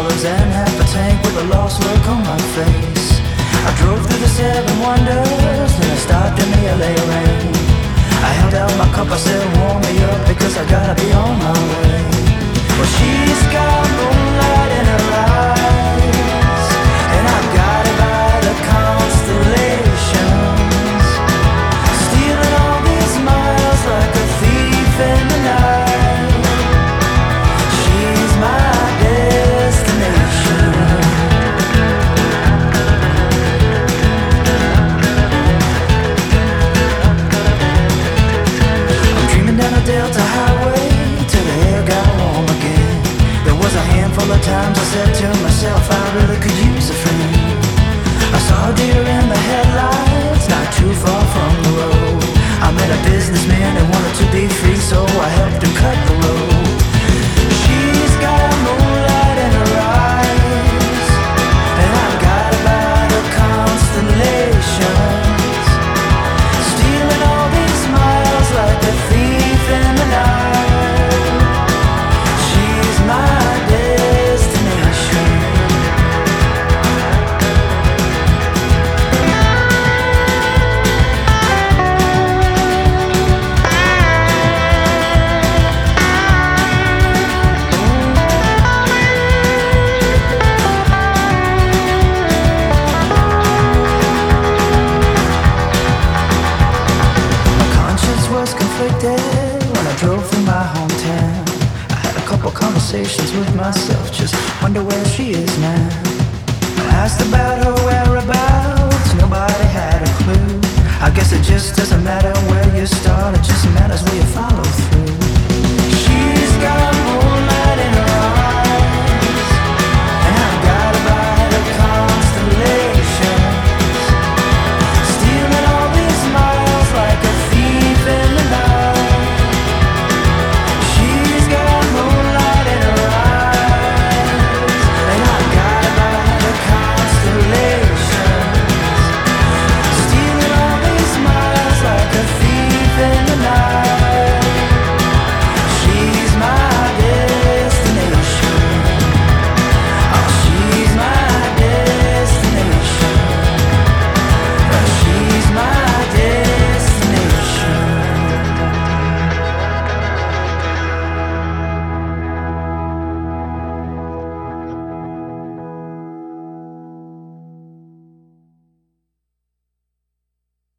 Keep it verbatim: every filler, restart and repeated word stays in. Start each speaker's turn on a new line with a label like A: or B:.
A: olives and half a tank with a lost look on my face. I drove through the seven wonders, then I stopped in the L A rain. I held out my cup, I said warm me up because I gotta be on my way. Well, she's got moonlight in her eyes, and I've got her by the constellations, stealing all these miles like a thief in the night. She's my destination. I'm dreaming down a Delta highway till the air got warm again. There was a handful of times I said to myself I really could use a friend. I saw a deer in the headlights not too far from the road. I met a businessman who wanted to be free, so I helped him cut the road. She's got moonlight in her eyes, and I've got her by the constellations, stealing all these miles like a thief in the night. She's my destination. My conscience was conflicted when I drove through my hometown. I had a couple conversations with myself, just wonder where she is now. I asked about her whereabouts, nobody had a clue. I guess it just doesn't matter where you start, it just matters where you follow through.